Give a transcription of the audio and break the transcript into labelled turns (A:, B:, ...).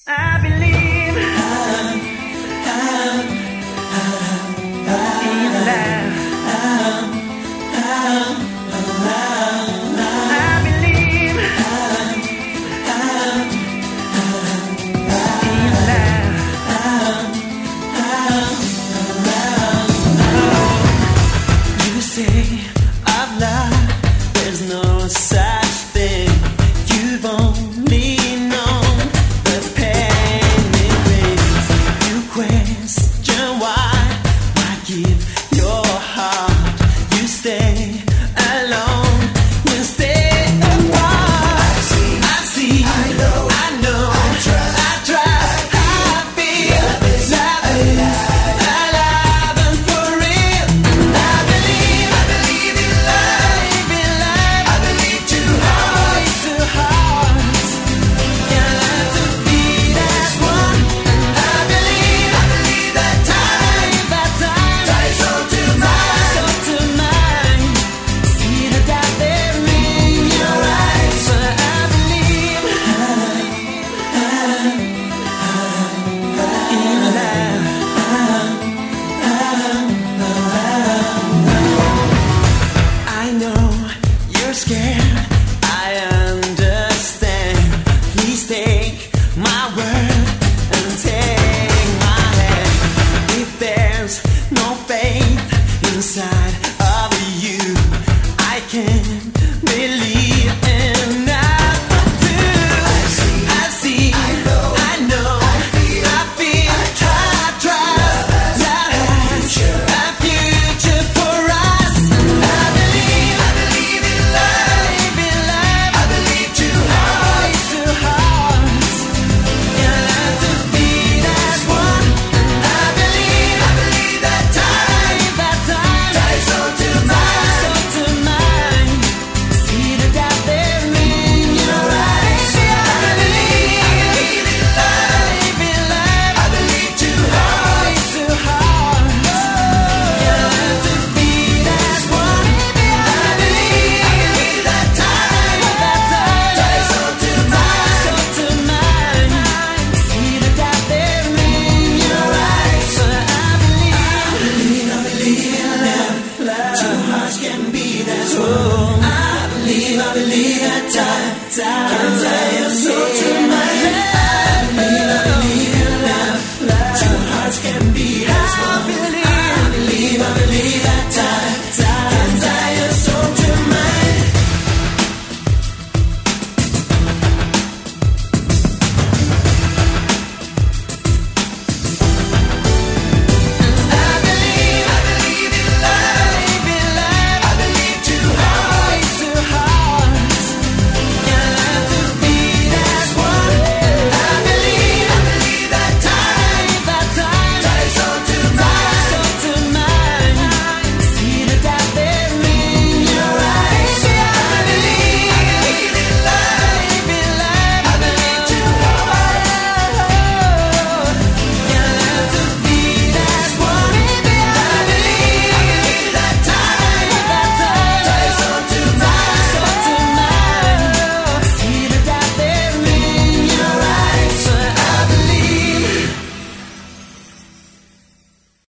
A: I believe in love. I believe in love. You say of love, there's no such thing. You've only known the pain it brings. You question why give your heart? You stay alone, you stay apart. I see, I know, I trust, I feel alive and for real. I believe in love, I believe two hearts can learn to beat as one. And I believe that time soul to mine. See the doubt there in your eyes, but I believe in love. I know you're scared, I understand. Please take my word